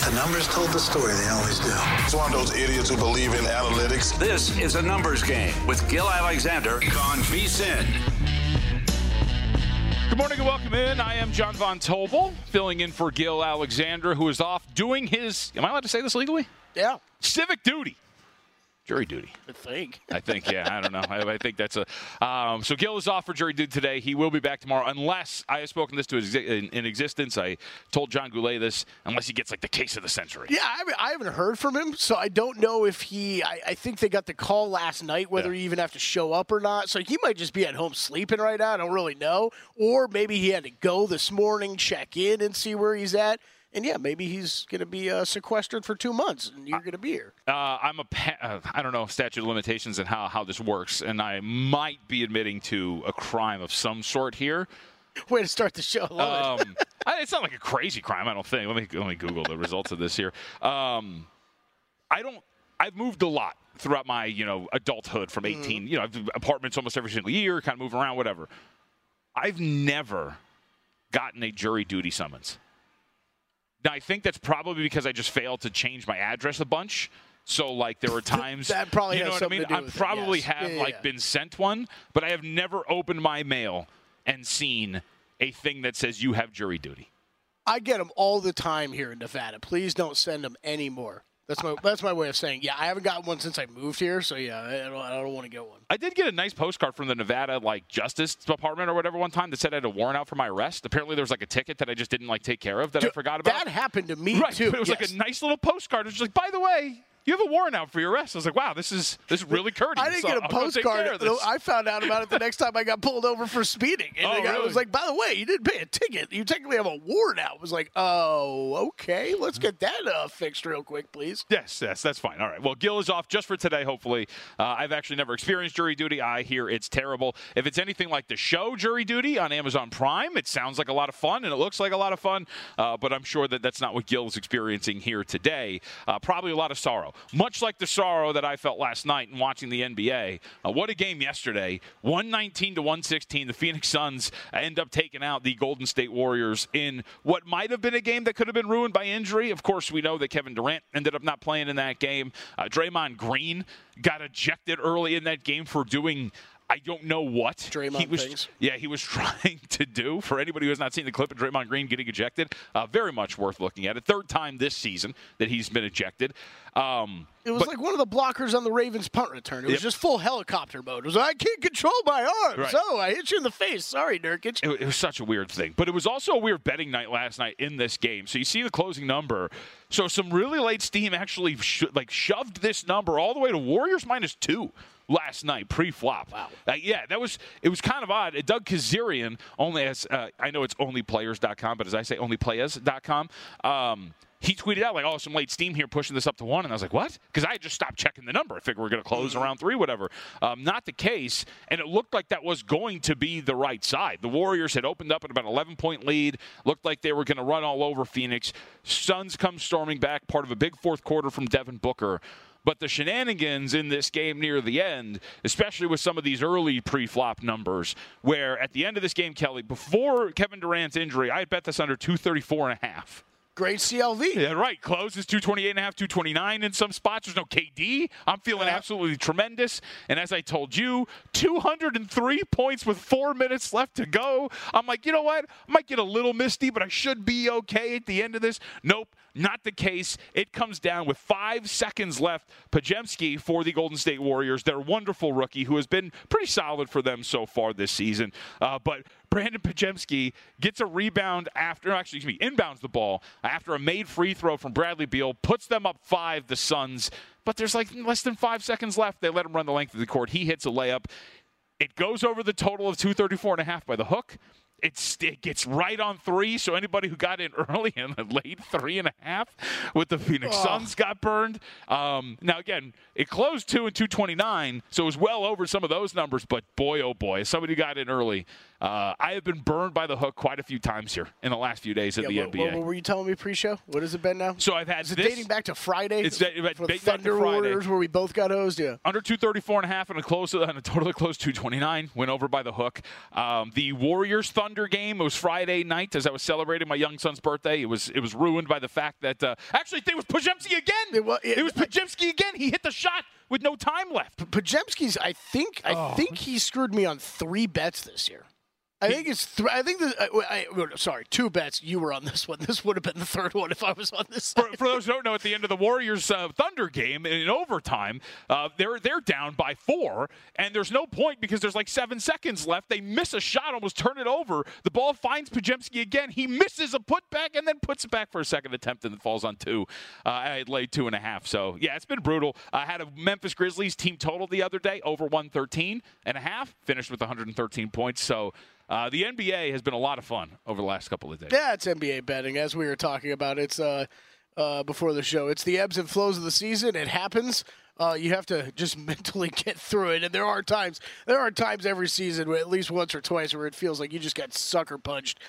The numbers told the story. They always do. It's one of those idiots who believe in analytics. This is a numbers game with Gil Alexander on VSiN. Good morning and welcome in. I am John Von Tobel, filling in for Gil Alexander, who is off doing his, am I allowed to say this legally? Yeah. Civic duty. Jury duty. I think, yeah. I don't know. I think that's a so Gil is off for jury duty today. He will be back tomorrow unless, I have spoken this to in existence. I told John Goulet this, unless he gets like the case of the century. Yeah, I haven't heard from him, so I don't know if he, I think they got the call last night, whether he even have to show up or not. So he might just be at home sleeping right now. I don't really know. Or maybe he had to go this morning, check in and see where he's at. And, yeah, maybe he's going to be sequestered for 2 months, and you're going to be here. I don't know statute of limitations and how this works, and I might be admitting to a crime of some sort here. Way to start the show. It's not like a crazy crime, I don't think. Let me Google the results of this here. I've moved a lot throughout my, adulthood from 18. I've apartments almost every single year, kind of move around, whatever. I've never gotten a jury duty summons. Now, I think that's probably because I just failed to change my address a bunch. So, like, there were times, that probably you know has what I mean? something to do I with probably it, yes. been sent one, but I have never opened my mail and seen a thing that says you have jury duty. I get them all the time here in Nevada. Please don't send them anymore. That's my way of saying, yeah, I haven't gotten one since I moved here, so yeah, I don't want to get one. I did get a nice postcard from the Nevada Justice Department or whatever one time that said I had a warrant out for my arrest. Apparently there was a ticket that I just didn't take care of that I forgot about. That happened to me right, too. But it was like a nice little postcard. It was just by the way, you have a warrant out for your arrest. I was like, wow, this is really courteous. I didn't get a postcard. I found out about it the next time I got pulled over for speeding. And the guy was like, by the way, you didn't pay a ticket. You technically have a warrant out. I was like, oh, okay. Let's get that fixed real quick, please. Yes, that's fine. All right. Well, Gil is off just for today, hopefully. I've actually never experienced jury duty. I hear it's terrible. If it's anything like the show Jury Duty on Amazon Prime, it sounds like a lot of fun, and it looks like a lot of fun. But I'm sure that's not what Gil is experiencing here today. Probably a lot of sorrow. Much like the sorrow that I felt last night in watching the NBA. What a game yesterday. 119-116. The Phoenix Suns end up taking out the Golden State Warriors in what might have been a game that could have been ruined by injury. Of course, we know that Kevin Durant ended up not playing in that game. Draymond Green got ejected early in that game for doing I don't know what he was trying to do. For anybody who has not seen the clip of Draymond Green getting ejected, very much worth looking at. Third time this season that he's been ejected. It was like one of the blockers on the Ravens punt return. It was just full helicopter mode. It was like, I can't control my arms. Right. Oh, I hit you in the face. Sorry, Nurkic. It was such a weird thing. But it was also a weird betting night last night in this game. So you see the closing number. So some really late steam actually shoved this number all the way to Warriors -2. Last night, pre-flop. Wow. It was kind of odd. Doug Kazarian, only as I know it's onlyplayers.com, but as I say, onlyplayers.com, he tweeted out, some late steam here pushing this up to 1. And I was like, what? Because I had just stopped checking the number. I figured we're going to close around 3, whatever. Not the case. And it looked like that was going to be the right side. The Warriors had opened up at about an 11-point lead. Looked like they were going to run all over Phoenix. Suns come storming back, part of a big fourth quarter from Devin Booker. But the shenanigans in this game near the end, especially with some of these early pre-flop numbers, where at the end of this game, Kelly, before Kevin Durant's injury, I had bet this under 234.5. Great CLV. Yeah, right. Closes 228.5, 229 in some spots. There's no KD. I'm feeling absolutely tremendous. And as I told you, 203 points with 4 minutes left to go. I'm like, you know what? I might get a little misty, but I should be okay at the end of this. Nope. Not the case. It comes down with 5 seconds left. Podziemski for the Golden State Warriors, their wonderful rookie who has been pretty solid for them so far this season. But Brandon Podziemski gets a rebound inbounds the ball after a made free throw from Bradley Beal, puts them up 5, the Suns. But there's less than 5 seconds left. They let him run the length of the court. He hits a layup. It goes over the total of 234.5 by the hook. It gets right on 3, so anybody who got in early and late 3.5 with the Phoenix Suns got burned. Now, again, it closed 2 and 229, so it was well over some of those numbers, but boy, oh boy, somebody got in early. I have been burned by the hook quite a few times here in the last few days of the NBA. What were you telling me pre-show? What has it been now? So I've had Is it dating back to Friday? It's for the Thunder Warriors, where we both got hosed. Yeah. Under 234.5 and a totally close 229. Went over by the hook. The Warriors Thunder game was Friday night as I was celebrating my young son's birthday. It was ruined by the fact that actually it was Podziemski again. It was Podziemski again. He hit the shot with no time left. Podziemski's. I think he screwed me on 3 bets this year. I think it's sorry, 2 bets. You were on this one. This would have been the 3rd one if I was on this side. For those who don't know, at the end of the Warriors Thunder game in overtime, they're down by 4, and there's no point because there's like 7 seconds left. They miss a shot, almost turn it over. The ball finds Podziemski again. He misses a putback and then puts it back for a second attempt and falls on 2. I laid 2.5. So yeah, it's been brutal. I had a Memphis Grizzlies team total the other day over 113.5. Finished with 113 points. So. The NBA has been a lot of fun over the last couple of days. Yeah, it's NBA betting, as we were talking about. It's before the show. It's the ebbs and flows of the season. It happens. You have to just mentally get through it. And there are times every season, at least once or twice, where it feels like you just got sucker punched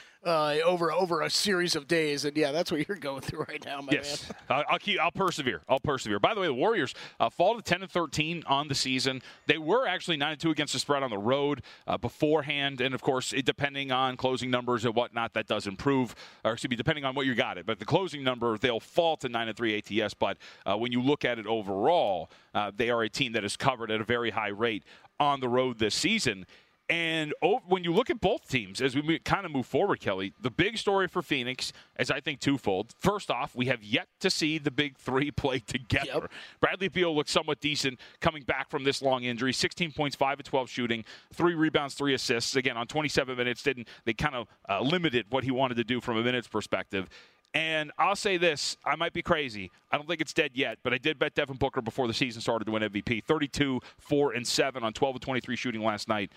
over a series of days. And yeah, that's what you're going through right now, my man. I'll persevere. By the way, the Warriors fall to 10-13 on the season. They were actually 9-2 against the spread on the road beforehand, and of course, depending on closing numbers and whatnot, that does improve. Or excuse me, depending on what you got it. But the closing number, they'll fall to 9-3 ATS. But when you look at it overall, they are a team that is covered at a very high rate on the road this season. And when you look at both teams, as we kind of move forward, Kelly, the big story for Phoenix is, I think, twofold. First off, we have yet to see the big 3 play together. Yep. Bradley Beal looked somewhat decent coming back from this long injury. 16 points, 5 of 12 shooting, 3 rebounds, 3 assists. Again, on 27 minutes, they kind of limited what he wanted to do from a minutes perspective. And I'll say this, I might be crazy. I don't think it's dead yet, but I did bet Devin Booker before the season started to win MVP. 32, 4, and 7 on 12 of 23 shooting last night.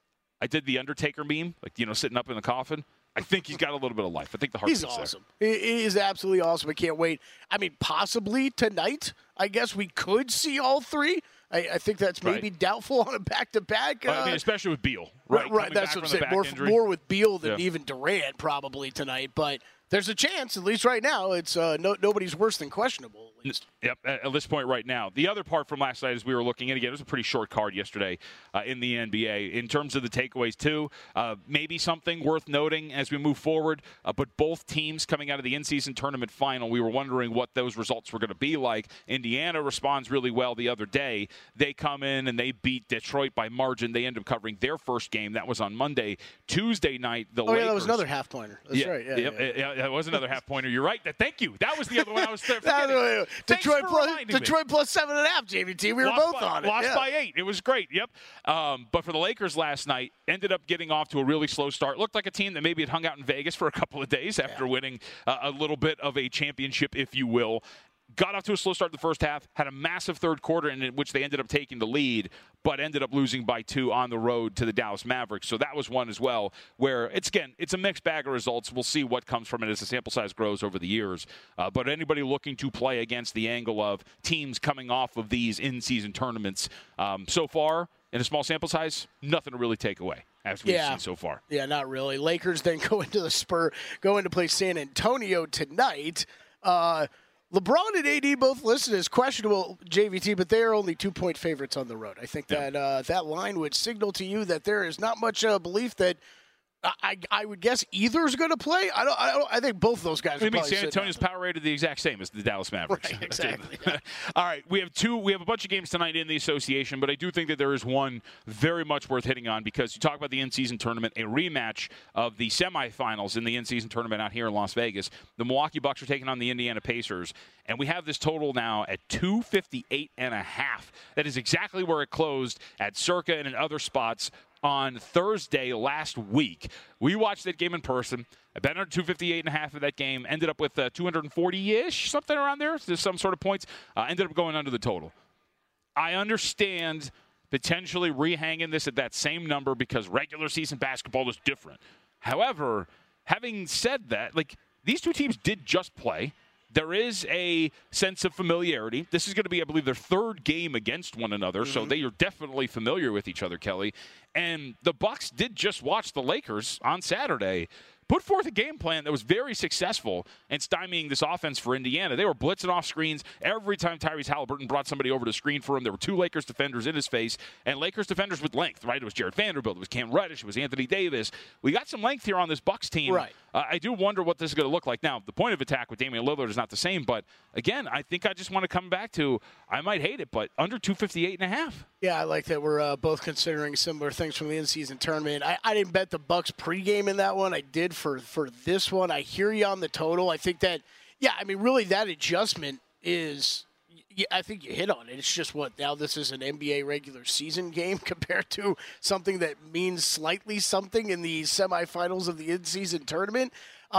I did the Undertaker meme, sitting up in the coffin. I think he's got a little bit of life. I think the heartbeat's He's awesome. He is absolutely awesome. I can't wait. I mean, possibly tonight, I guess we could see all 3. I think that's maybe doubtful on a back-to-back. Especially with Beal. Right. That's what I'm saying. More with Beal than even Durant probably tonight. But there's a chance, at least right now. It's nobody's worse than questionable, at least. Yep, at this point right now. The other part from last night as we were looking at, again, it was a pretty short card yesterday in the NBA. In terms of the takeaways, too, maybe something worth noting as we move forward. But both teams coming out of the in-season tournament final, we were wondering what those results were going to be like. Indiana responds really well the other day. They come in and they beat Detroit by margin. They end up covering their first game. That was on Monday. Tuesday night, the Lakers. Yeah, that was another half-pointer. That's right. Yeah, that was another half-pointer. You're right. Thank you. That was the other one I was Detroit plus 7.5, JVT. We were both on it. Lost by 8. It was great. Yep. But for the Lakers last night, ended up getting off to a really slow start. Looked like a team that maybe had hung out in Vegas for a couple of days after winning a little bit of a championship, if you will. Got off to a slow start in the first half, had a massive third quarter in which they ended up taking the lead, but ended up losing by 2 on the road to the Dallas Mavericks. So that was one as well, where it's a mixed bag of results. We'll see what comes from it as the sample size grows over the years. But anybody looking to play against the angle of teams coming off of these in-season tournaments, so far, in a small sample size, nothing to really take away as we've seen so far. Yeah, not really. Lakers then go into play San Antonio tonight. LeBron and AD both listed as questionable, JVT, but they are only 2-point favorites on the road. I think that that line would signal to you that there is not much belief that I would guess either is going to play. I think both of those guys. I mean, San Antonio's power rated the exact same as the Dallas Mavericks. Right, exactly. All right, we have a bunch of games tonight in the association, but I do think that there is one very much worth hitting on because you talk about the in-season tournament, a rematch of the semifinals in the in-season tournament out here in Las Vegas. The Milwaukee Bucks are taking on the Indiana Pacers, and we have this total now at 258.5. That is exactly where it closed at Circa and in other spots on Thursday last week. We watched that game in person. I bet on 258.5 of that game. Ended up with 240-ish, something around there. There's some sort of points. Ended up going under the total. I understand potentially rehanging this at that same number because regular season basketball is different. However, having said that, these two teams did just play. there is a sense of familiarity. This is going to be, I believe, their third game against one another, so they are definitely familiar with each other, Kelly. And the Bucs did just watch the Lakers on Saturday put forth a game plan that was very successful in stymieing this offense for Indiana. They were blitzing off screens. Every time Tyrese Halliburton brought somebody over to screen for him, there were two Lakers defenders in his face, and Lakers defenders with length, right? It was Jared Vanderbilt, it was Cam Reddish, it was Anthony Davis. We got some length here on this Bucs team. Right. I do wonder what this is going to look like. Now, the point of attack with Damian Lillard is not the same, but again, I think I just want to come back to, I might hate it, but under 258.5. Yeah, I like that we're both considering similar things from the in-season tournament. I didn't bet the Bucs pregame in that one. I did for this one. I hear you on the total. I think that, really that adjustment is, I think you hit on it. It's just now this is an NBA regular season game compared to something that means slightly something in the semifinals of the in-season tournament.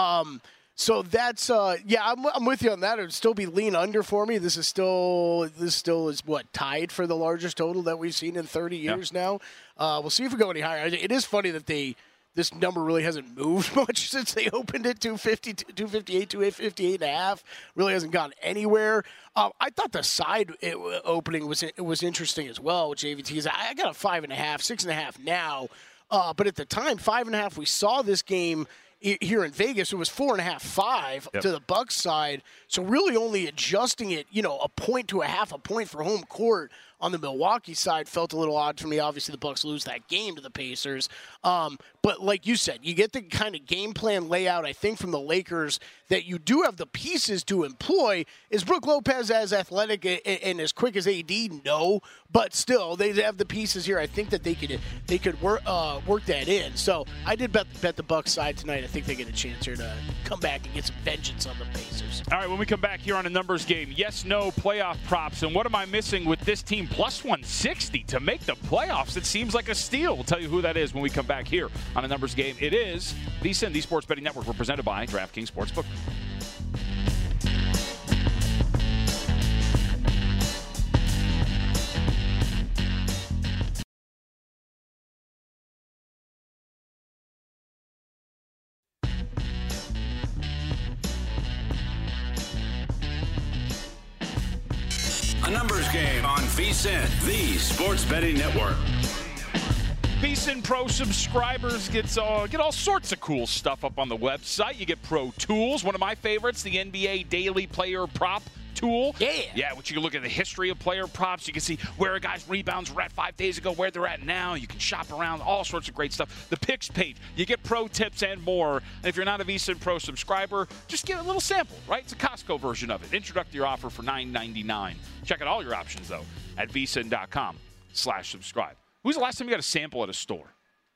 So that's I'm with you on that. It would still be lean under for me. This still is tied for the largest total that we've seen in 30 years now. We'll see if we go any higher. It is funny that this number really hasn't moved much since they opened it. 258, 258.5. Really hasn't gone anywhere. I thought the side opening was interesting as well with JVTs. I got a 5.5, 6.5 now. But at the time, 5.5, we saw this game here in Vegas. It was 4.5, 5 to the Bucs side. So really only adjusting it, a point to a half a point for home court on the Milwaukee side felt a little odd for me. Obviously, the Bucs lose that game to the Pacers. But like you said, you get the kind of game plan layout, I think, from the Lakers that you do have the pieces to employ. Is Brook Lopez as athletic and as quick as AD? No. But still, they have the pieces here. I think that they could work that in. So I did bet the Bucs side tonight. I think they get a chance here to come back and get some vengeance on the Pacers. All right, when we come back here on a numbers game, yes, no playoff props. And what am I missing with this team? Plus 160 to make the playoffs. It seems like a steal. We'll tell you who that is when we come back here on a numbers game. It is VSiN, the Sports Betting Network. We're presented by DraftKings Sportsbook. A numbers game on VSiN, the Sports Betting Network. VSiN Pro subscribers get all sorts of cool stuff up on the website. You get Pro Tools, one of my favorites, the NBA Daily Player Prop tool. Yeah, which you can look at the history of player props. You can see where a guy's rebounds were at 5 days ago, where they're at now. You can shop around, all sorts of great stuff. The picks page, you get pro tips and more. And if you're not a VSiN Pro subscriber, just get a little sample, right? It's a Costco version of it. Introductory offer for $9.99. Check out all your options, though, at vsin.com/subscribe. When's the last time you got a sample at a store?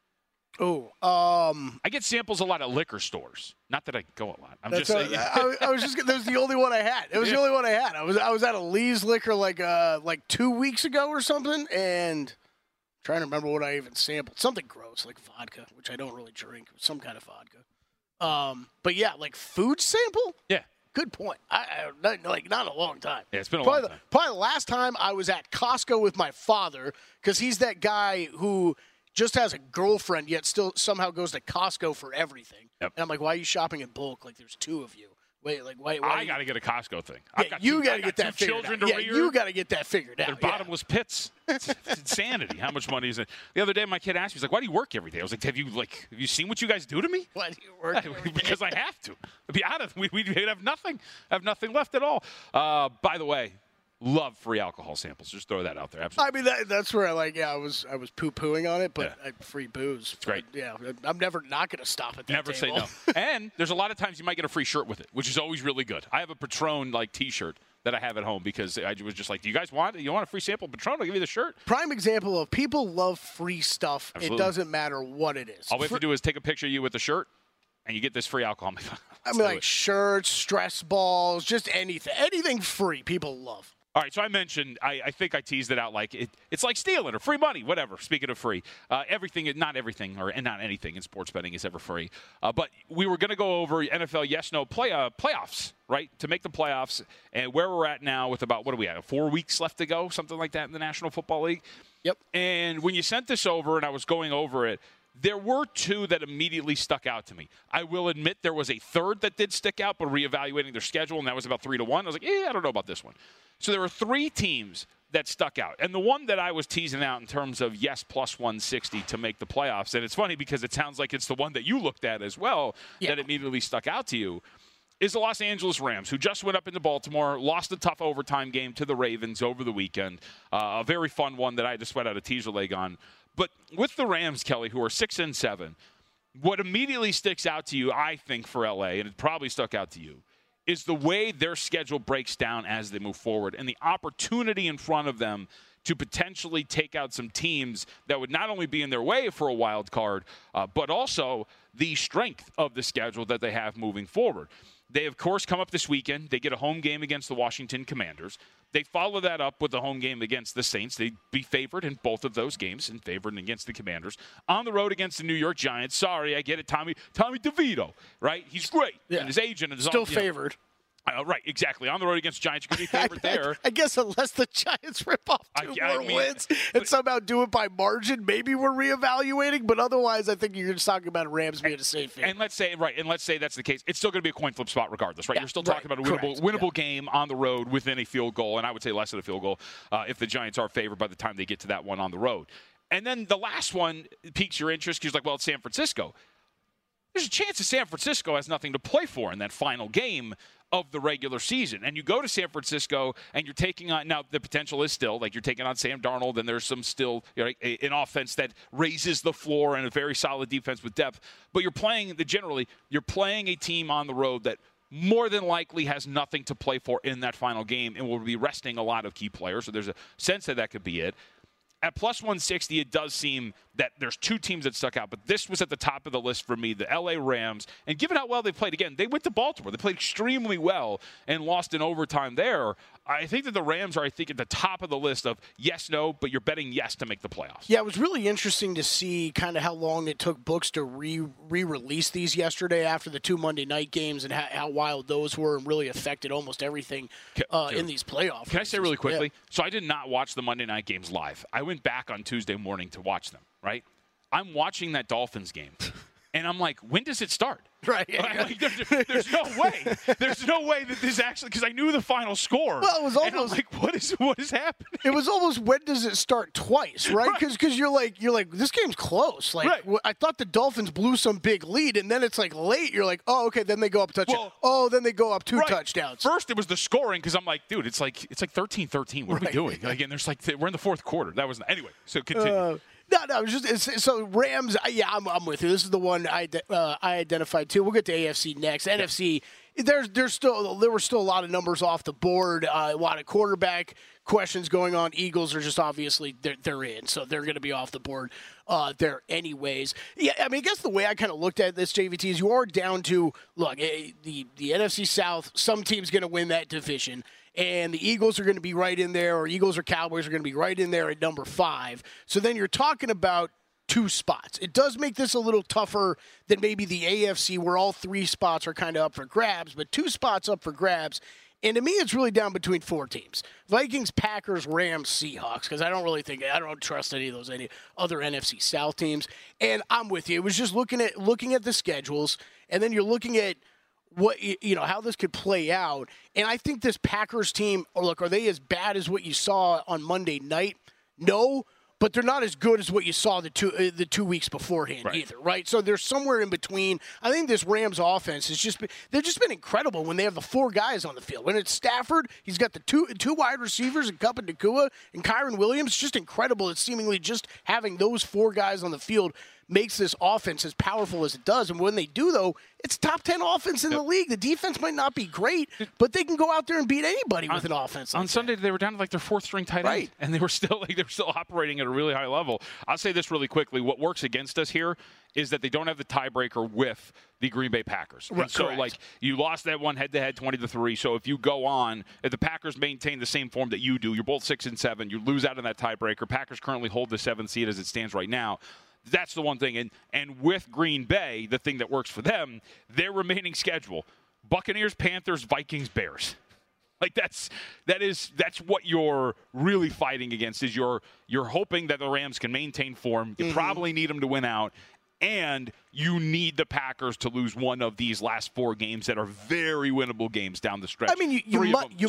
I get samples a lot at liquor stores. Not that I go a lot. I'm just saying. I was just. That was the only one I had. It was the only one I had. I was at a Lee's Liquor like 2 weeks ago or something, and I'm trying to remember what I even sampled. Something gross like vodka, which I don't really drink. Some kind of vodka. But yeah, like food sample. Yeah. Good point. Not in a long time. Yeah, it's been a long time. Probably the last time I was at Costco with my father, because he's that guy who just has a girlfriend, yet still somehow goes to Costco for everything. Yep. And I'm like, why are you shopping in bulk? Like, there's two of you. Wait, like, why I got to get a Costco thing. Yeah, you got to get that figured out. Yeah, you got to get that figured out. They're bottomless pits. It's insanity. How much money is it? The other day, my kid asked me, he's like, why do you work every day? I was like, have you seen what you guys do to me? Why do you work every day? Because I have to. I'd be out of we'd have nothing. Have nothing left at all. By the way, love free alcohol samples. Just throw that out there. Absolutely. I mean, that's where I was poo-pooing on it, but free booze. It's great. I'm never not going to stop at that Never table. say no. And there's a lot of times you might get a free shirt with it, which is always really good. I have a Patron T-shirt that I have at home because I was just like, do you guys want it? You want a free sample of Patron? I'll give you the shirt. Prime example of people love free stuff. Absolutely. It doesn't matter what it is. All we have to do is take a picture of you with the shirt, and you get this free alcohol. I mean, like shirts, stress balls, just anything. Anything free, people love. All right, so I mentioned, I think I teased it out like it's like stealing or free money, whatever. Speaking of free, everything, not everything, or not anything in sports betting is ever free. But we were going to go over NFL yes-no playoffs, right, to make the playoffs, and where we're at now with about, what are we at, 4 weeks left to go, something like that in the National Football League? Yep. And when you sent this over and I was going over it, There were two that immediately stuck out to me. I will admit there was a third that did stick out, but reevaluating their schedule, and that was about 3-1. I was like, I don't know about this one. So there were three teams that stuck out. And the one that I was teasing out in terms of, yes, plus 160 to make the playoffs, and it's funny because it sounds like it's the one that you looked at as well that immediately stuck out to you, is the Los Angeles Rams, who just went up into Baltimore, lost a tough overtime game to the Ravens over the weekend. A very fun one that I had to sweat out a teaser leg on. But with the Rams, Kelly, who are 6-7, what immediately sticks out to you, I think, for LA, and it probably stuck out to you, is the way their schedule breaks down as they move forward and the opportunity in front of them to potentially take out some teams that would not only be in their way for a wild card, but also the strength of the schedule that they have moving forward. They, of course, come up this weekend. They get a home game against the Washington Commanders. They follow that up with a home game against the Saints. They'd be favored in both of those games and favored against the Commanders. On the road against the New York Giants. Sorry, I get it, Tommy DeVito, right? He's great. Yeah. And his agent is still favored. Right, exactly. On the road against Giants, you're going to be favored there. I guess unless the Giants rip off two more wins and somehow do it by margin, maybe we're reevaluating. But otherwise, I think you're just talking about Rams being a safe favorite. And let's say that's the case. It's still going to be a coin flip spot regardless, right? You're still talking about a winnable game on the road within a field goal, and I would say less than a field goal if the Giants are favored by the time they get to that one on the road. And then the last one piques your interest because you're like, well, it's San Francisco. There's a chance that San Francisco has nothing to play for in that final game of the regular season. And you go to San Francisco and you're taking on, now the potential is still, like you're taking on Sam Darnold and there's some still, an offense that raises the floor and a very solid defense with depth. But you're playing a team on the road that more than likely has nothing to play for in that final game and will be resting a lot of key players. So there's a sense that could be it. At plus 160, it does seem that there's two teams that stuck out, but this was at the top of the list for me, the LA Rams. And given how well they played, again, they went to Baltimore. They played extremely well and lost in overtime there. I think that the Rams are, at the top of the list of yes, no, but you're betting yes to make the playoffs. Yeah, it was really interesting to see kind of how long it took books to re-release these yesterday after the two Monday night games and how wild those were and really affected almost everything in these playoffs. Can I say really quickly? Yeah. So I did not watch the Monday night games live. I went back on Tuesday morning to watch them, right? I'm watching that Dolphins game, and I'm like, when does it start? Right. Like, there's no way. There's no way that this actually, because I knew the final score. Well, it was almost and I'm like, what is happening? It was almost when does it start twice, right? Because you're like this game's close. Like I thought the Dolphins blew some big lead, and then it's like late. You're like, oh, okay, then they go up a touchdown. Then they go up two touchdowns. First, it was the scoring because I'm like, dude, it's like 13-13. What are we doing? Like, and there's we're in the fourth quarter. That was anyway. So continue. No, so Rams. Yeah, I'm with you. This is the one I identified too. We'll get to AFC next. Yeah. NFC. There were still a lot of numbers off the board. A lot of quarterback questions going on. Eagles are just obviously they're in, so they're going to be off the board there anyways. Yeah, I mean, I guess the way I kind of looked at this, JVT, is you are down to look the NFC South. Some team's going to win that division. And the Eagles are going to be right in there, or Eagles or Cowboys are going to be right in there at number 5. So then you're talking about 2 spots. It does make this a little tougher than maybe the AFC, where all 3 spots are kind of up for grabs, but 2 spots up for grabs. And to me, it's really down between 4 teams: Vikings, Packers, Rams, Seahawks. Because I don't trust any other NFC South teams. And I'm with you. It was just looking at the schedules, and then you're looking at what how this could play out. And I think this Packers team, are they as bad as what you saw on Monday night? No, but they're not as good as what you saw the 2 weeks beforehand either, right? So they're somewhere in between. I think this Rams offense they've just been incredible when they have the 4 guys on the field. When it's Stafford, he's got the two wide receivers, and Kupp and Nacua and Kyren Williams. Just incredible. It's seemingly just having those 4 guys on the field makes this offense as powerful as it does. And when they do, though, it's top 10 offense in the league. The defense might not be great, but they can go out there and beat anybody with an offense. On Sunday, they were down to their 4th string tight end, and they were still operating at a really high level. I'll say this really quickly: what works against us here is that they don't have the tiebreaker with the Green Bay Packers. And so, you lost that one head-to-head 20-3. So if you go on, if the Packers maintain the same form that you do, you're both 6-7. You lose out on that tiebreaker. Packers currently hold the 7th seed as it stands right now. That's the one thing. And with Green Bay, the thing that works for them, their remaining schedule: Buccaneers, Panthers, Vikings, Bears. That's what you're really fighting against. Is you're hoping that the Rams can maintain form. You probably need them to win out. And you need the Packers to lose one of these last 4 games that are very winnable games down the stretch. I mean, you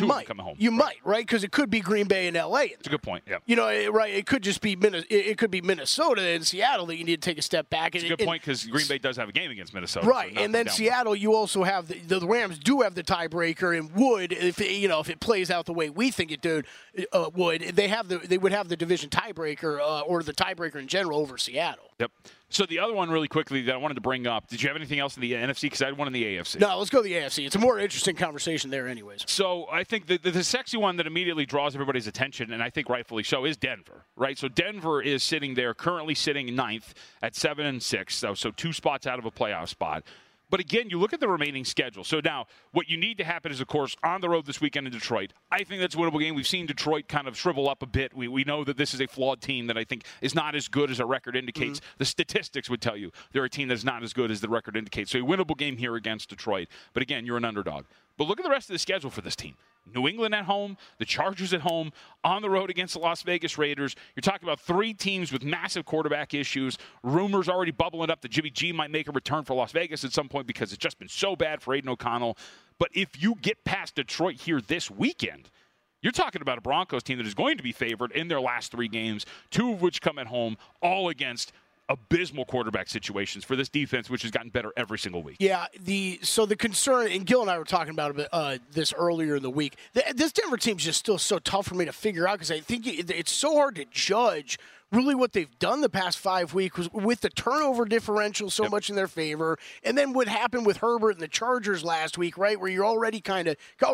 might, right? Because it could be Green Bay and L.A. It's a good point. Yeah. Right? It could just be Minnesota and Seattle that you need to take a step back. It's a good point because Green Bay does have a game against Minnesota. Right, so and then Seattle, you also have the Rams do have the tiebreaker, and would if it plays out the way we think it would, they would have the division tiebreaker or the tiebreaker in general over Seattle. Yep. So the other one really quickly that I wanted to bring up, did you have anything else in the NFC? Because I had one in the AFC. No, let's go to the AFC. It's a more interesting conversation there anyways. So I think the sexy one that immediately draws everybody's attention, and I think rightfully so, is Denver, right? So Denver is currently sitting 9th at 7-6, so 2 spots out of a playoff spot. But again, you look at the remaining schedule. So now, what you need to happen is, of course, on the road this weekend in Detroit. I think that's a winnable game. We've seen Detroit kind of shrivel up a bit. We know that this is a flawed team that I think is not as good as our record indicates. Mm-hmm. The statistics would tell you they're a team that's not as good as the record indicates. So a winnable game here against Detroit. But again, you're an underdog. But look at the rest of the schedule for this team. New England at home, the Chargers at home, on the road against the Las Vegas Raiders. You're talking about 3 teams with massive quarterback issues. Rumors already bubbling up that Jimmy G might make a return for Las Vegas at some point because it's just been so bad for Aiden O'Connell. But if you get past Detroit here this weekend, you're talking about a Broncos team that is going to be favored in their last 3 games, 2 of which come at home, all against abysmal quarterback situations for this defense, which has gotten better every single week. Yeah, the concern, and Gil and I were talking about this earlier in the week, this Denver team's just still so tough for me to figure out because I think it's so hard to judge really what they've done the past 5 weeks was with the turnover differential so much in their favor, and then what happened with Herbert and the Chargers last week, right, where you're already kind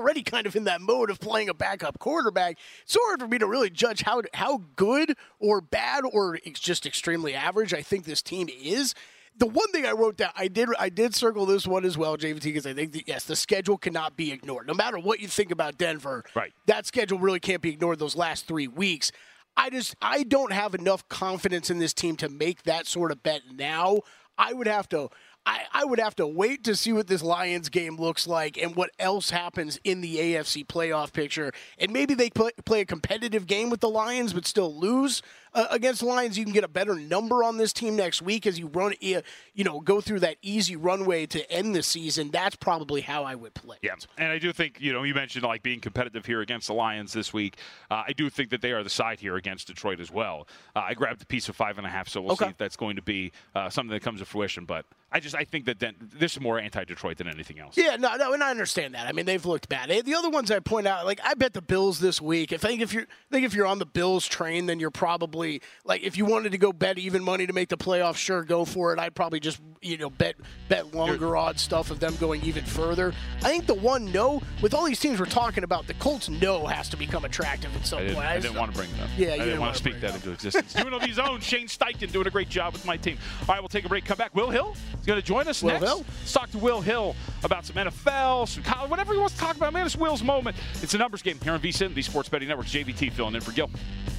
of in that mode of playing a backup quarterback. It's so hard for me to really judge how good or bad or it's just extremely average I think this team is. The one thing I wrote down, I did circle this one as well, JVT, because I think the schedule cannot be ignored. No matter what you think about Denver, right, that schedule really can't be ignored those last 3 weeks. I don't have enough confidence in this team to make that sort of bet now. I would have to wait to see what this Lions game looks like and what else happens in the AFC playoff picture. And maybe they play a competitive game with the Lions but still lose against the Lions. You can get a better number on this team next week as you go through that easy runway to end the season. That's probably how I would play. Yeah, and I do think, you mentioned like being competitive here against the Lions this week. I do think that they are the side here against Detroit as well. I grabbed a piece of 5.5, so we'll see if that's going to be something that comes to fruition. But I think that this is more anti-Detroit than anything else. Yeah, no, and I understand that. I mean, they've looked bad. The other ones I point out, like I bet the Bills this week. If you're on the Bills train, then you're probably like if you wanted to go bet even money to make the playoffs, sure, go for it. I'd probably just bet longer odds stuff of them going even further. I think the one with all these teams we're talking about, the Colts has to become attractive at some point. I didn't want to bring that up. Yeah, I didn't want to speak that into existence. Doing all these own Shane Steichen doing a great job with my team. All right, we'll take a break. Come back. Will Hill is going to join us next. Let's talk to Will Hill about some NFL, some college, whatever he wants to talk about. Man, it's Will's moment. It's a numbers game here on VSiN, the Sports Betting Network. JVT filling in for Gil.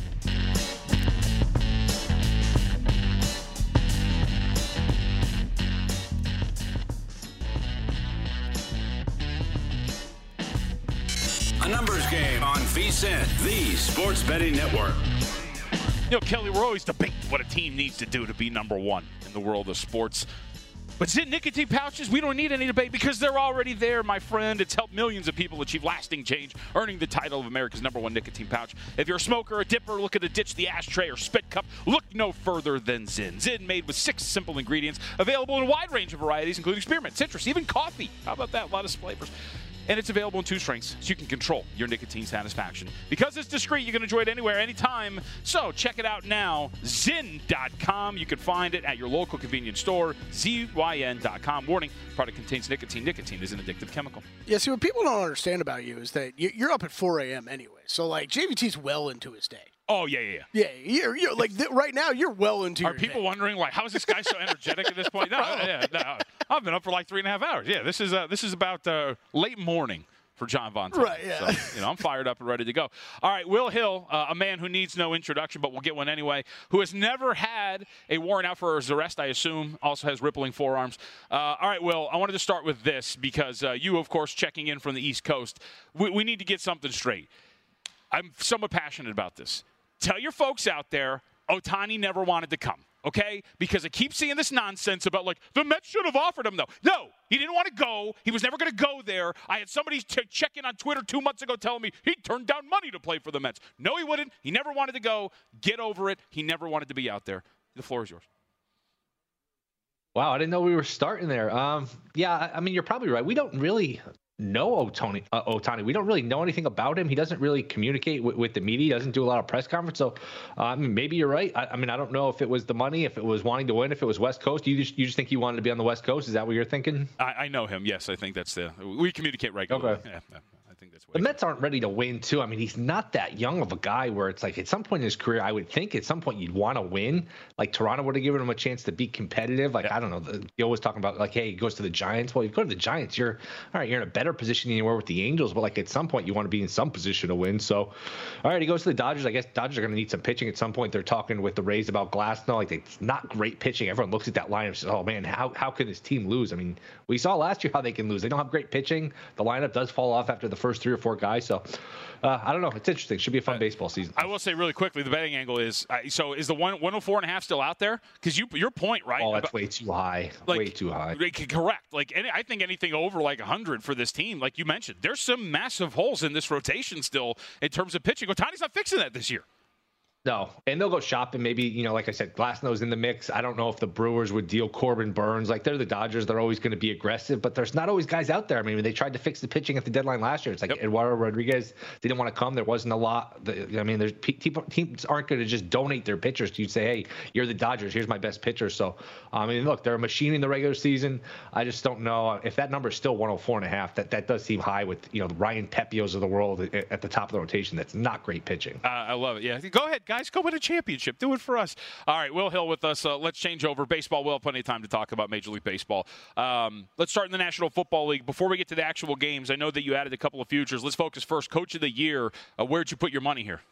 A numbers game on VSiN, the Sports Betting Network. Kelly, we're always debating what a team needs to do to be number one in the world of sports. But Zyn nicotine pouches, we don't need any debate because they're already there, my friend. It's helped millions of people achieve lasting change, earning the title of America's #1 nicotine pouch. If you're a smoker, a dipper, looking to ditch the ashtray or spit cup, look no further than Zyn. Zyn made with 6 simple ingredients, available in a wide range of varieties, including spearmint, citrus, even coffee. How about that? A lot of flavors. And it's available in 2 strengths, so you can control your nicotine satisfaction. Because it's discreet, you can enjoy it anywhere, anytime. So check it out now, Zyn.com. You can find it at your local convenience store, ZYN.com. Warning, product contains nicotine. Nicotine is an addictive chemical. Yeah, see, what people don't understand about you is that you're up at 4 a.m. anyway. So, like, JVT's well into his day. Oh, yeah. Yeah, you're like, right now, you're well into your day. Are people wondering, like, how is this guy so energetic at this point? No, I've been up for like 3.5 hours. Yeah, this is about late morning for John Von Tobel. Right, yeah. So, I'm fired up and ready to go. All right, Will Hill, a man who needs no introduction, but we'll get one anyway, who has never had a warrant out for his arrest, I assume, also has rippling forearms. All right, Will, I wanted to start with this because you, of course, checking in from the East Coast. We need to get something straight. I'm somewhat passionate about this. Tell your folks out there, Ohtani never wanted to come. okay? Because I keep seeing this nonsense about, like, the Mets should have offered him, though. No, he didn't want to go. He was never going to go there. I had somebody check in on Twitter 2 months ago telling me he turned down money to play for the Mets. No, he wouldn't. He never wanted to go. Get over it. He never wanted to be out there. The floor is yours. Wow, I didn't know we were starting there. Yeah, I mean, you're probably right. We don't really know Ohtani. We don't really know anything about him. He doesn't really communicate with the media. He doesn't do a lot of press conference. So, I mean, maybe you're right. I mean, I don't know if it was the money, if it was wanting to win, if it was West Coast. You just think he wanted to be on the West Coast? Is that what you're thinking? I know him. Yes, I think that's we communicate regularly. Okay. Yeah, I think that's what the Mets aren't ready to win, too. I mean, he's not that young of a guy where it's like at some point in his career, I would think at some point you'd want to win. Like Toronto would have given him a chance to be competitive. Like, I don't know. He always talking about like, hey, he goes to the Giants. Well, you go to the Giants, you're in a better position than you were with the Angels. But like at some point you want to be in some position to win. So, all right, he goes to the Dodgers. I guess Dodgers are going to need some pitching at some point. They're talking with the Rays about Glasnow. Like, it's not great pitching. Everyone looks at that lineup and says, oh, man, how can this team lose? I mean, we saw last year how they can lose. They don't have great pitching. The lineup does fall off after the first 3 or 4 guys. So, I don't know. It's interesting. Should be a fun baseball season. I will say really quickly, the betting angle is so is the 104.5 still out there? Because your point, right? Oh, that's way too high. Like, way too high. Correct. Like, I think anything over like 100 for this team, like you mentioned, there's some massive holes in this rotation still in terms of pitching. Ohtani's not fixing that this year. No, and they'll go shopping. Maybe, like I said, Glasnow's in the mix. I don't know if the Brewers would deal Corbin Burns. Like, they're the Dodgers. They're always going to be aggressive, but there's not always guys out there. I mean, when they tried to fix the pitching at the deadline last year, it's like Eduardo Rodriguez didn't want to come. There wasn't a lot. I mean, there's teams aren't going to just donate their pitchers. You'd say, hey, you're the Dodgers. Here's my best pitcher. So, I mean, look, they're a machine in the regular season. I just don't know if that number is still 104.5. That does seem high with, the Ryan Pepios of the world at the top of the rotation. That's not great pitching. I love it. Yeah. Go ahead, guys. Go win a championship. Do it for us. All right, Will Hill with us. Let's change over. Baseball, we'll have plenty of time to talk about Major League Baseball. Let's start in the National Football League. Before we get to the actual games, I know that you added a couple of futures. Let's focus first. Coach of the Year, where'd you put your money here?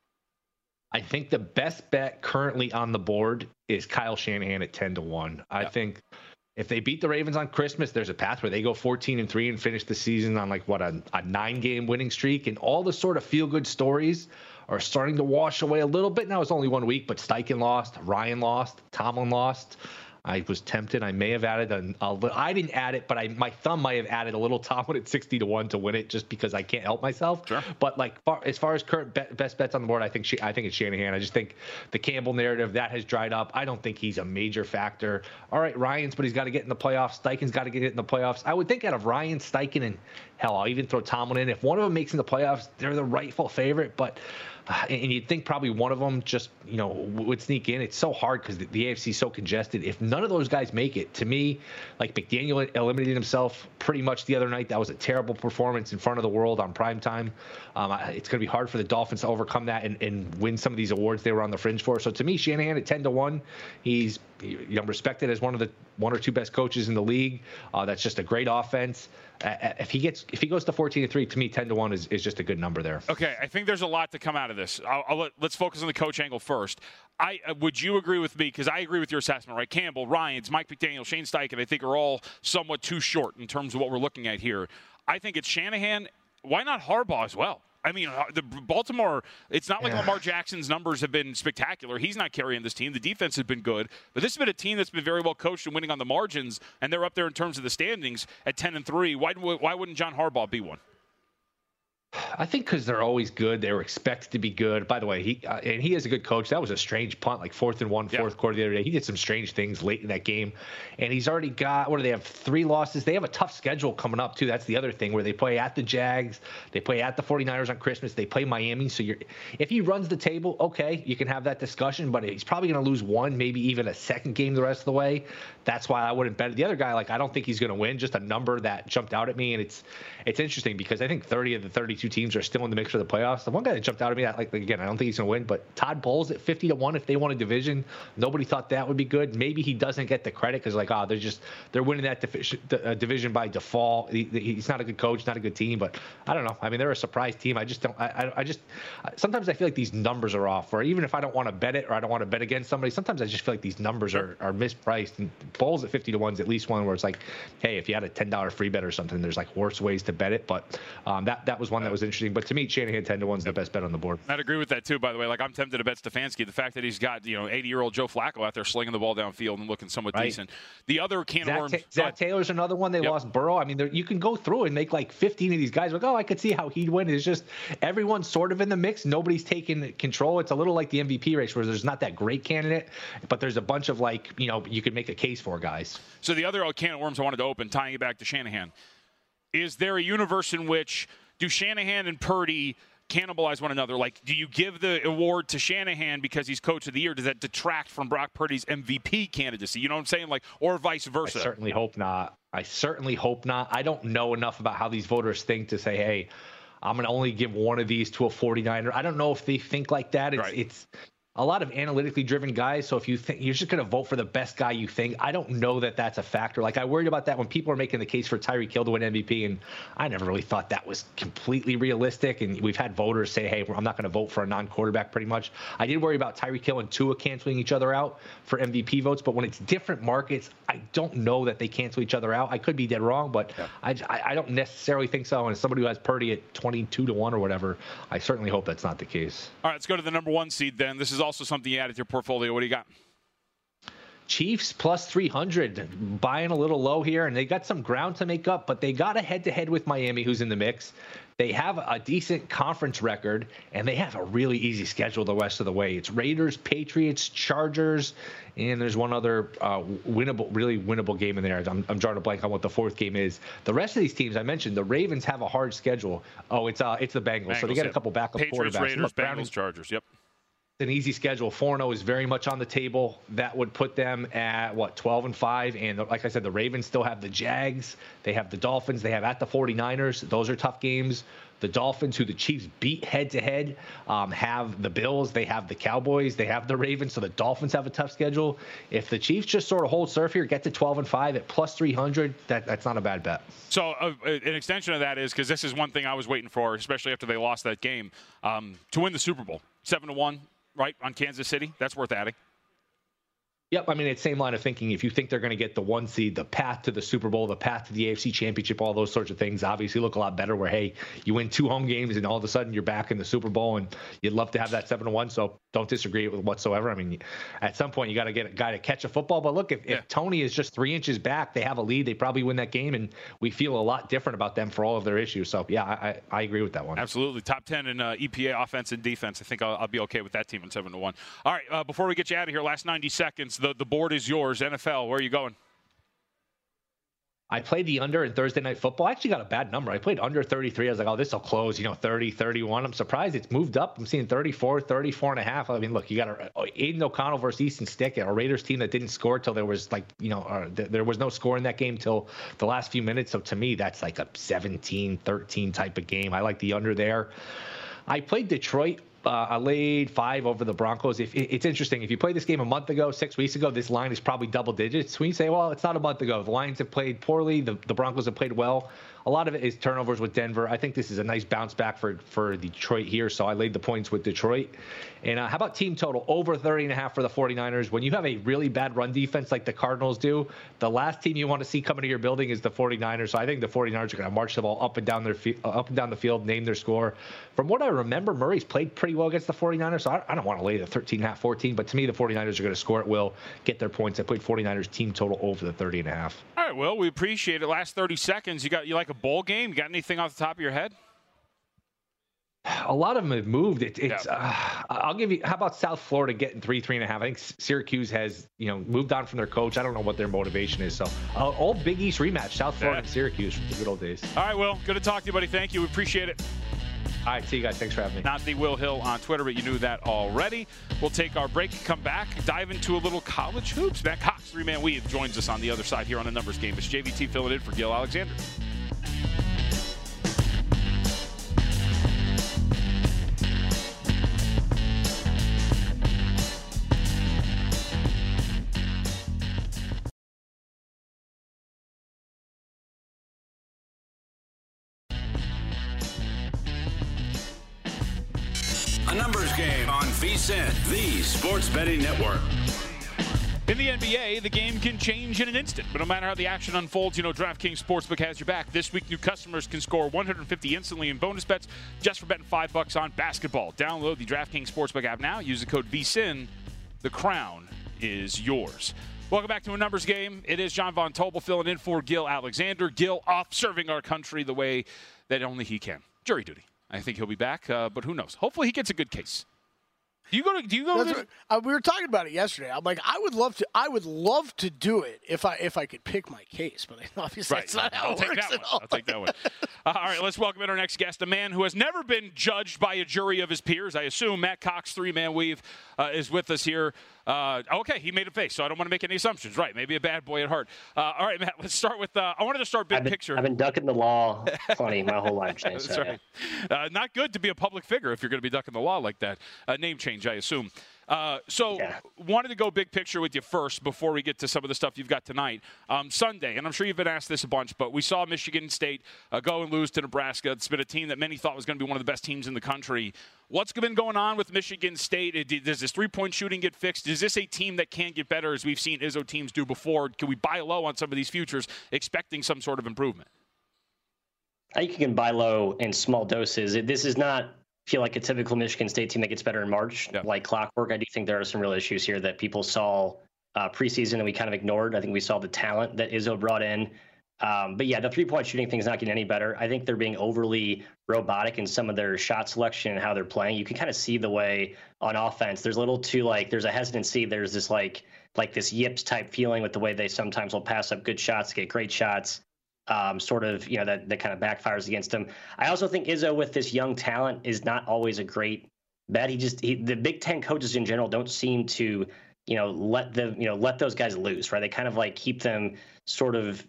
I think the best bet currently on the board is Kyle Shanahan at 10-1. I think if they beat the Ravens on Christmas, there's a path where they go 14-3 and finish the season on like a 9-game winning streak, and all the sort of feel-good stories are starting to wash away a little bit. Now it's only 1 week, but Steichen lost, Ryan lost, Tomlin lost. I was tempted. I may have added I didn't add it, but my thumb might have added a little Tomlin at 60-1 to win it, just because I can't help myself. Sure. But like as far as current best bets on the board, I think it's Shanahan. I just think the Campbell narrative that has dried up. I don't think he's a major factor. All right, Ryan's, but he's got to get in the playoffs. Steichen's got to get in the playoffs. I would think out of Ryan, Steichen, and hell, I'll even throw Tomlin in. If one of them makes in the playoffs, they're the rightful favorite. But and you'd think probably one of them just would sneak in. It's so hard because the AFC is so congested. If none of those guys make it, to me, like McDaniel eliminated himself pretty much the other night. That was a terrible performance in front of the world on primetime. It's going to be hard for the Dolphins to overcome that and win some of these awards they were on the fringe for. So to me, Shanahan at 10-1, he's respected as one or two best coaches in the league. That's just a great offense. If he goes to 14-3, to me, 10-1 is just a good number there. Okay, I think there's a lot to come out of this. Let's focus on the coach angle first. Would you agree with me? Because I agree with your assessment, right? Campbell, Ryans, Mike McDaniel, Shane Steichen, I think are all somewhat too short in terms of what we're looking at here. I think it's Shanahan. Why not Harbaugh as well? I mean, the Baltimore, it's not like Lamar Jackson's numbers have been spectacular. He's not carrying this team. The defense has been good. But this has been a team that's been very well coached and winning on the margins, and they're up there in terms of the standings at 10-3. Why wouldn't John Harbaugh be one? I think because they're always good. They were expected to be good. By the way, he is a good coach. That was a strange punt, like 4th and 1, fourth quarter the other day. He did some strange things late in that game. And he's already got, what do they have, 3 losses? They have a tough schedule coming up, too. That's the other thing, where they play at the Jags. They play at the 49ers on Christmas. They play Miami. So if he runs the table, okay, you can have that discussion. But he's probably going to lose one, maybe even a second game the rest of the way. That's why I wouldn't bet it. The other guy, I don't think he's going to win. Just a number that jumped out at me. And it's interesting because I think 30 of the 32 teams are still in the mix for the playoffs. The one guy that jumped out at me, again, I don't think he's going to win, but Todd Bowles at 50-1 if they won a division. Nobody thought that would be good. Maybe he doesn't get the credit because they're winning that division by default. He's not a good coach, not a good team, but I don't know. I mean, they're a surprise team. I just don't. Sometimes I feel like these numbers are off. Or even if I don't want to bet it or I don't want to bet against somebody, sometimes I just feel like these numbers are mispriced. And Bowles at 50-1 is at least one where it's like, hey, if you had a $10 free bet or something, there's like worse ways to bet it. But that was one that was interesting interesting. But to me, Shanahan 10-1 is the best bet on the board. I'd agree with that too. By the way, like I'm tempted to bet Stefanski. The fact that he's got 80-year-old Joe Flacco out there slinging the ball downfield and looking somewhat decent. The other can of worms. Zach Taylor's another one. They lost Burrow. I mean, you can go through and make like 15 of these guys. Like, I could see how he'd win. It's just everyone's sort of in the mix. Nobody's taking control. It's a little like the MVP race where there's not that great candidate, but there's a bunch of you could make a case for guys. So the other can of worms I wanted to open, tying it back to Shanahan, is there a universe in which do Shanahan and Purdy cannibalize one another? Like, do you give the award to Shanahan because he's coach of the year? Does that detract from Brock Purdy's MVP candidacy? You know what I'm saying? Like, or vice versa? I certainly hope not. I don't know enough about how these voters think to say, hey, I'm going to only give one of these to a 49er. I don't know if they think like that. It's a lot of analytically driven guys. So if you think you're just going to vote for the best guy you think, I don't know that that's a factor. Like I worried about that when people are making the case for Tyreek Hill to win MVP, and I never really thought that was completely realistic. And we've had voters say, hey, I'm not going to vote for a non-quarterback pretty much. I did worry about Tyreek Hill and Tua canceling each other out for MVP votes, but when it's different markets, I don't know that they cancel each other out. I could be dead wrong, but I don't necessarily think so. And as somebody who has Purdy at 22-1 or whatever, I certainly hope that's not the case. All right, let's go to the number 1 seed then. This is also something you added to your portfolio. What do you got? Chiefs plus 300, buying a little low here, and they got some ground to make up, but they got a head-to-head with Miami, who's in the mix. They have a decent conference record, and they have a really easy schedule the rest of the way. It's Raiders, Patriots, Chargers, and there's one other really winnable game in there. I'm drawing a blank on what the fourth game is. The rest of these teams, I mentioned, the Ravens have a hard schedule. Oh, it's the Bengals. So they got a couple backup Patriots, quarterbacks. Raiders, Bengals, Chargers. Yep. An easy schedule. 4-0 is very much on the table. That would put them at 12-5. And like I said, the Ravens still have the Jags. They have the Dolphins. They have at the 49ers. Those are tough games. The Dolphins, who the Chiefs beat head-to-head, have the Bills. They have the Cowboys. They have the Ravens. So the Dolphins have a tough schedule. If the Chiefs just sort of hold serve here, get to 12-5 at plus 300, that's not a bad bet. So an extension of that is, because this is one thing I was waiting for, especially after they lost that game, to win the Super Bowl. 7-1, right, on Kansas City. That's worth adding. Yep, I mean, it's same line of thinking. If you think they're going to get the 1 seed, the path to the Super Bowl, the path to the AFC Championship, all those sorts of things obviously look a lot better where, hey, you win 2 home games and all of a sudden you're back in the Super Bowl, and you'd love to have that 7-1, so don't disagree with whatsoever. I mean, at some point you got to get a guy to catch a football, but look, if Tony is just 3 inches back, they have a lead, they probably win that game, and we feel a lot different about them for all of their issues. So, yeah, I agree with that one. Absolutely. Top 10 in EPA offense and defense. I think I'll be okay with that team in 7-1. All right, before we get you out of here, last 90 seconds, the board is yours. NFL, where are you going? I played the under in Thursday Night Football. I actually got a bad number. I played under 33. I was like, this will close, 30, 31. I'm surprised it's moved up. I'm seeing 34, 34.5. I mean, look, you got Aiden O'Connell versus Easton Stick, a Raiders team that didn't score till there was there was no score in that game till the last few minutes. So to me, that's like a 17-13 type of game. I like the under there. I played Detroit. I laid 5 over the Broncos. It's interesting. If you played this game a month ago, 6 weeks ago, this line is probably double digits. When you say, well, it's not a month ago. The Lions have played poorly. The Broncos have played well. A lot of it is turnovers with Denver. I think this is a nice bounce back for Detroit here, so I laid the points with Detroit. And how about team total? Over 30.5 for the 49ers. When you have a really bad run defense like the Cardinals do, the last team you want to see coming to your building is the 49ers. So I think the 49ers are going to march the ball up and down the field, name their score. From what I remember, Murray's played pretty well against the 49ers, so I don't want to lay the 13.5, 14, but to me, the 49ers are going to score at will, get their points. I played 49ers team total over the 30.5. All right, well, we appreciate it. Last 30 seconds, you like a bowl game? You got anything off the top of your head? A lot of them have moved. I'll give you. How about South Florida getting 3.5? I think Syracuse has moved on from their coach. I don't know what their motivation is. So old Big East rematch, South Florida and Syracuse from the good old days. All right, Will. Good to talk to you, buddy. Thank you. We appreciate it. All right, see you guys. Thanks for having me. Not the Will Hill on Twitter, but you knew that already. We'll take our break, come back, dive into a little college hoops. Matt Cox, 3-Man Weave, joins us on the other side here on A Numbers Game. It's JVT filling in for Gil Alexander. A Numbers Game on VSiN, the Sports Betting Network. In the NBA, the game can change in an instant, but no matter how the action unfolds, you know DraftKings Sportsbook has your back. This week, new customers can score $150 instantly in bonus bets just for betting $5 on basketball. Download the DraftKings Sportsbook app now. Use the code VSIN. The crown is yours. Welcome back to a numbers game. It is John Von Tobel filling in for Gil Alexander. Gil off serving our country the way that only he can. Jury duty. I think he'll be back, but who knows? Hopefully he gets a good case. Do you go to we were talking about it yesterday. I'm like, I would love to do it if I could pick my case, but obviously that's not how it works at all. I'll take that one. All right, let's welcome in our next guest, a man who has never been judged by a jury of his peers. I assume Matt Cox, three-man weave, is with us here. Okay, he made a face, so I don't want to make any assumptions. Right, maybe a bad boy at heart. All right, Matt, let's start with I wanted to start big picture. I've been ducking the law plenty my whole life, James. That's right. Not good to be a public figure if you're going to be ducking the law like that. Name change, I assume. Wanted to go big picture with you first before we get to some of the stuff you've got tonight. Sunday, and I'm sure you've been asked this a bunch, but we saw Michigan State go and lose to Nebraska. It's been a team that many thought was going to be one of the best teams in the country. What's been going on with Michigan State? Does this three-point shooting get fixed? Is this a team that can get better as we've seen Izzo teams do before? Can we buy low on some of these futures expecting some sort of improvement? I think you can buy low in small doses. This is not feel like a typical Michigan State team that gets better in March, like clockwork. I do think there are some real issues here that people saw preseason and we kind of ignored. I think we saw the talent that Izzo brought in. But yeah, the three-point shooting thing is not getting any better. I think they're being overly robotic in some of their shot selection and how they're playing. You can kind of see the way on offense, there's a little too there's a hesitancy. There's this like this yips type feeling with the way they sometimes will pass up good shots, get great shots. That kind of backfires against him. I also think Izzo with this young talent is not always a great bet. The Big Ten coaches in general don't seem to, let those guys loose, right? They kind of keep them sort of,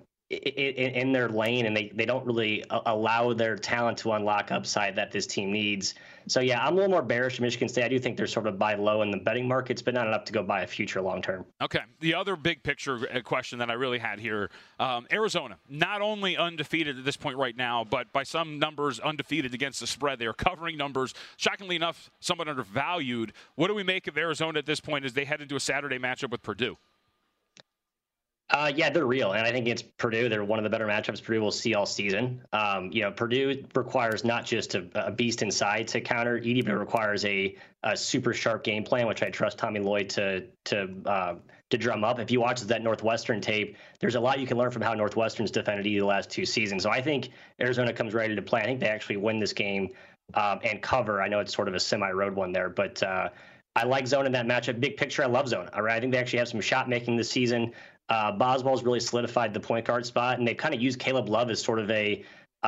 in their lane, and they don't really allow their talent to unlock upside that this team needs. So yeah, I'm a little more bearish to Michigan State. I do think they're sort of buy low in the betting markets, but not enough to go buy a future long term. Okay. The other big picture question that I really had here, Arizona, not only undefeated at this point right now, but by some numbers undefeated against the spread. They are covering numbers, shockingly enough, somewhat undervalued. What do we make of Arizona at this point as they head into a Saturday matchup with Purdue? Yeah, they're real, and I think it's Purdue. They're one of the better matchups Purdue will see all season. Purdue requires not just a beast inside to counter Edey, but it requires a super sharp game plan, which I trust Tommy Lloyd to drum up. If you watch that Northwestern tape, there's a lot you can learn from how Northwestern's defended Edey the last two seasons. So I think Arizona comes ready to play. I think they actually win this game and cover. I know it's sort of a semi-road one there, but I like zone in that matchup. Big picture, I love zone. All right, I think they actually have some shot making this season. Boswell's really solidified the point guard spot, and they've kind of used Caleb Love as sort of a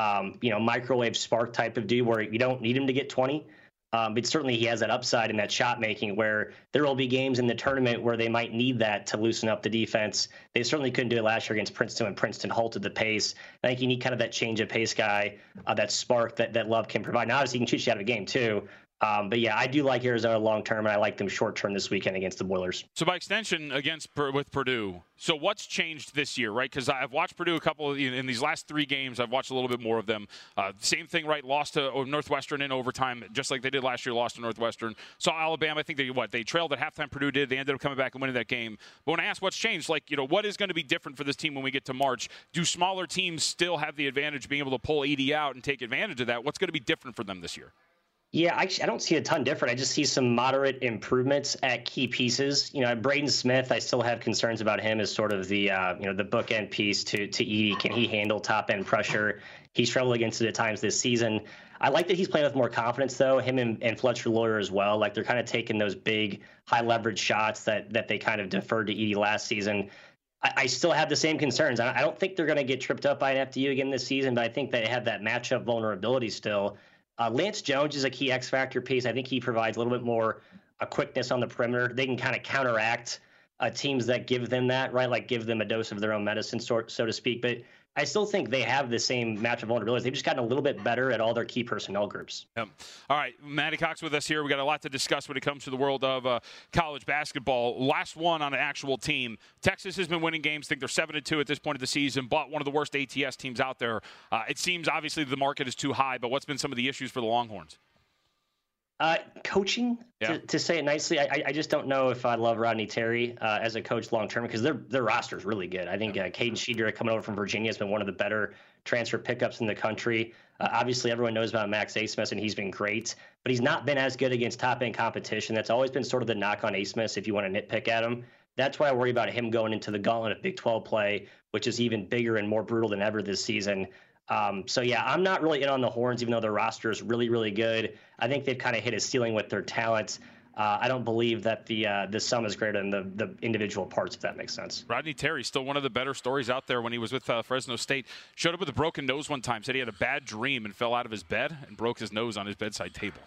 microwave spark type of dude where you don't need him to get 20. But certainly he has that upside in that shot making where there will be games in the tournament where they might need that to loosen up the defense. They certainly couldn't do it last year against Princeton when Princeton halted the pace. I think you need kind of that change of pace guy, that spark that Love can provide. Now, obviously, he can shoot you out of a game too. But yeah, I do like Arizona long term, and I like them short term this weekend against the Boilers. So by extension, with Purdue, so what's changed this year, right? Because I've watched Purdue a couple in these last three games. I've watched a little bit more of them. Same thing, right? Lost to Northwestern in overtime, just like they did last year. Lost to Northwestern. Saw Alabama. I think they trailed at halftime. Purdue did. They ended up coming back and winning that game. But when I ask what's changed, what is going to be different for this team when we get to March? Do smaller teams still have the advantage of being able to pull Edey out and take advantage of that? What's going to be different for them this year? Yeah, I don't see a ton different. I just see some moderate improvements at key pieces. Braden Smith, I still have concerns about him as sort of the the bookend piece to Edey. Can he handle top end pressure? He struggled against it at times this season. I like that he's playing with more confidence, though. Him and Fletcher Loyer as well. They're kind of taking those big, high leverage shots that they kind of deferred to Edey last season. I still have the same concerns. I don't think they're going to get tripped up by an FDU again this season, but I think they have that matchup vulnerability still. Lance Jones is a key X factor piece. I think he provides a little bit more quickness on the perimeter. They can kind of counteract teams that give them that, right? Give them a dose of their own medicine, so to speak. But I still think they have the same matchup vulnerabilities. They've just gotten a little bit better at all their key personnel groups. Yep. All right, Matty Cox with us here. We got a lot to discuss when it comes to the world of college basketball. Last one on an actual team. Texas has been winning games. I think they're 7-2 at this point of the season, but one of the worst ATS teams out there. It seems obviously the market is too high, but what's been some of the issues for the Longhorns? Coaching, to say it nicely, I just don't know if I love Rodney Terry as a coach long term because their roster is really good. I think Caden Sheeter coming over from Virginia has been one of the better transfer pickups in the country. Obviously, everyone knows about Max Abmas, and he's been great, but he's not been as good against top-end competition. That's always been sort of the knock on Abmas if you want to nitpick at him. That's why I worry about him going into the gauntlet of Big 12 play, which is even bigger and more brutal than ever this season. So, yeah, I'm not really in on the Horns, even though their roster is really, really good. I think they've kind of hit a ceiling with their talent. I don't believe that the sum is greater than the individual parts, if that makes sense. Rodney Terry, still one of the better stories out there when he was with Fresno State. Showed up with a broken nose one time, said he had a bad dream and fell out of his bed and broke his nose on his bedside table.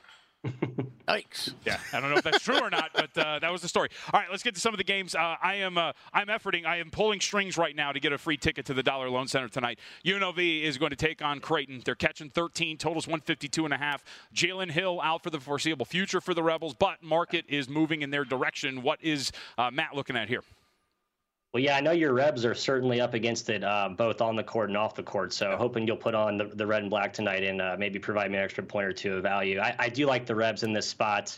Yikes. Yeah, I don't know if that's true or not, but that was the story. All right, let's get to some of the games. I'm efforting. I am pulling strings right now to get a free ticket to the Dollar Loan Center tonight. UNLV is going to take on Creighton. They're catching 13, totals 152.5. Jalen Hill out for the foreseeable future for the Rebels, but market is moving in their direction. What is Matt looking at here? Well, yeah, I know your Rebs are certainly up against it, both on the court and off the court. So hoping you'll put on the red and black tonight and maybe provide me an extra point or two of value. I do like the Rebs in this spot.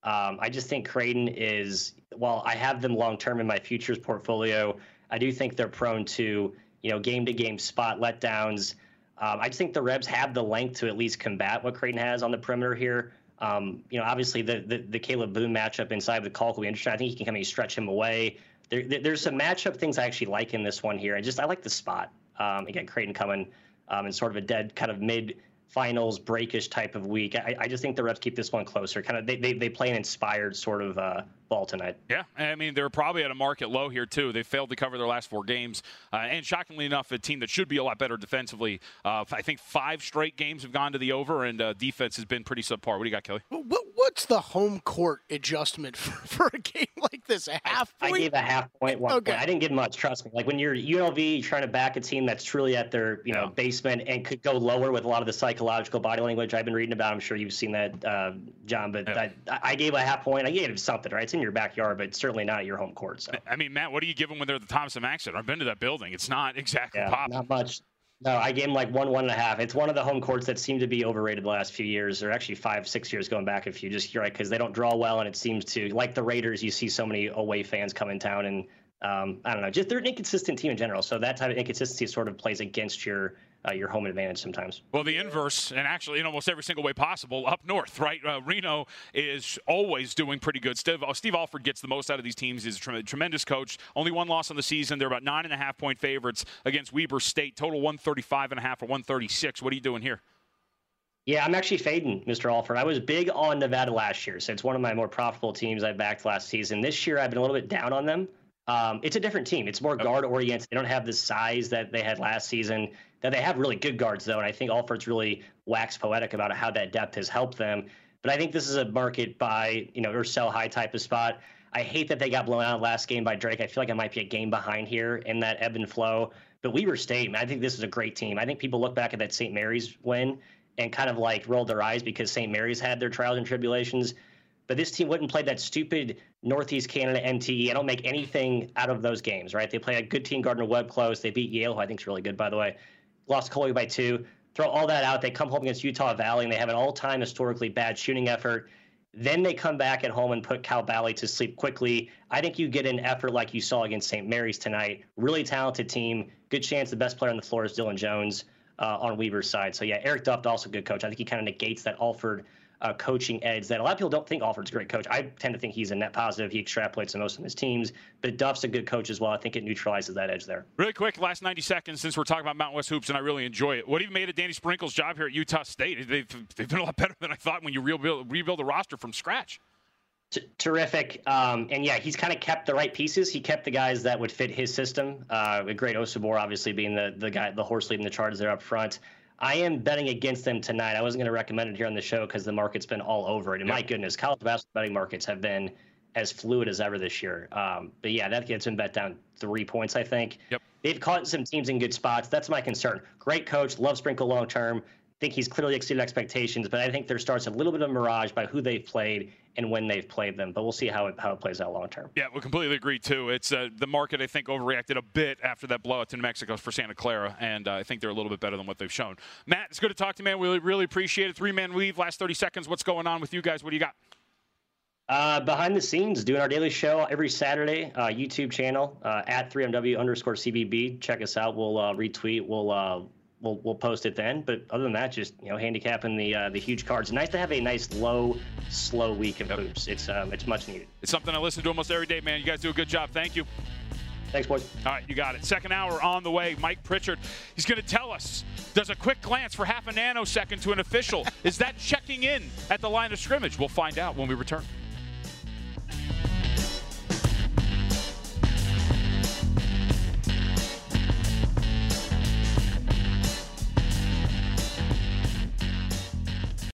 I just think Creighton is, while I have them long-term in my futures portfolio, I do think they're prone to, game-to-game spot letdowns. I just think the Rebs have the length to at least combat what Creighton has on the perimeter here. Obviously the Caleb Boone matchup inside with Kalk will be interesting. I think he can come and stretch him away. There's some matchup things I actually like in this one here. I like the spot. Again, Creighton coming in sort of a dead kind of mid-finals breakish type of week. I just think the Rebs keep this one closer. Kind of they play an inspired sort of ball tonight. Yeah, I mean, they're probably at a market low here, too. They failed to cover their last 4 games. And shockingly enough, a team that should be a lot better defensively. I think 5 straight games have gone to the over, and defense has been pretty subpar. What do you got, Kelly? What's the home court adjustment for a game like this? A half point? I gave a half point, 1 point. I didn't give much, trust me. Like when you're UNLV trying to back a team that's truly at their basement and could go lower with a lot of the psychological body language I've been reading about. I'm sure you've seen that, John. But I gave a half point. I gave it something, right? It's in your backyard, but certainly not at your home court. So I mean, Matt, what do you give them when they're at the Thomas & Mack Center? I've been to that building. It's not exactly popping. Not much. No, I gave them like 1.5. It's one of the home courts that seem to be overrated the last few years, or actually 5-6 years going back. If you just you're right, because they don't draw well, and it seems to, like the Raiders, you see so many away fans come in town, and I don't know, just they're an inconsistent team in general. So that type of inconsistency sort of plays against your home advantage sometimes. Well, the inverse, and actually in almost every single way possible, up north, right? Reno is always doing pretty good. Steve Alford gets the most out of these teams. He's a tremendous coach. Only 1 loss on the season. They're about 9.5-point favorites against Weber State. Total 135.5 or 136. What are you doing here? Yeah, I'm actually fading Mr. Alford. I was big on Nevada last year, so it's one of my more profitable teams I backed last season. This year, I've been a little bit down on them. It's a different team. It's more guard-oriented. They don't have the size that they had last season. That they have really good guards, though, and I think Alford's really waxed poetic about how that depth has helped them. But I think this is a market buy, or sell high type of spot. I hate that they got blown out last game by Drake. I feel like I might be a game behind here in that ebb and flow. But Weber State, man, I think this is a great team. I think people look back at that St. Mary's win and kind of like rolled their eyes because St. Mary's had their trials and tribulations. But this team wouldn't play that stupid Northeast Canada NTE. I don't make anything out of those games, right? They play a good team, Gardner-Webb close. They beat Yale, who I think is really good, by the way. Lost Colby by 2. Throw all that out. They come home against Utah Valley, and they have an all-time historically bad shooting effort. Then they come back at home and put Cal Valley to sleep quickly. I think you get an effort like you saw against St. Mary's tonight. Really talented team. Good chance the best player on the floor is Dylan Jones on Weber's side. So, yeah, Eric Duft, also a good coach. I think he kind of negates that Alford coaching edge that a lot of people don't think Alford's a great coach. I tend to think he's a net positive. He extrapolates to most of his teams, but Duff's a good coach as well. I think it neutralizes that edge there. Really quick, last 90 seconds, since we're talking about Mountain West hoops, and I really enjoy it. What have you made of Danny Sprinkle's job here at Utah State? They've been a lot better than I thought when you rebuild a roster from scratch. Terrific. And yeah, he's kind of kept the right pieces. He kept the guys that would fit his system. With Great Osobor obviously being the guy, the horse leading the charge there up front. I am betting against them tonight. I wasn't going to recommend it here on the show because the market's been all over it. And my goodness, college basketball betting markets have been as fluid as ever this year. But yeah, that gets him bet down 3 points, I think. Yep. They've caught some teams in good spots. That's my concern. Great coach, love Sprinkle long term. think he's clearly exceeded expectations, but I think there starts a little bit of mirage by who they've played and when they've played them. But we'll see how it plays out long term. Yeah, we completely agree, too. It's the market, I think, overreacted a bit after that blowout to New Mexico for Santa Clara, and I think they're a little bit better than what they've shown. Matt, it's good to talk to you, man. We really appreciate it. Three-man weave, last 30 seconds. What's going on with you guys? What do you got? Behind the scenes, doing our daily show every Saturday, YouTube channel, at 3MW_CBB. Check us out. We'll retweet. We'll post it then. But other than that, just handicapping the huge cards. Nice to have a nice slow week of hoops. It's much needed. It's something I listen to almost every day, man. You guys do a good job. Thank you. Thanks, boys. All right, you got it. Second hour on the way. Mike Pritchard, he's going to tell us, does a quick glance for half a nanosecond to an official, is that checking in at the line of scrimmage? We'll find out when we return.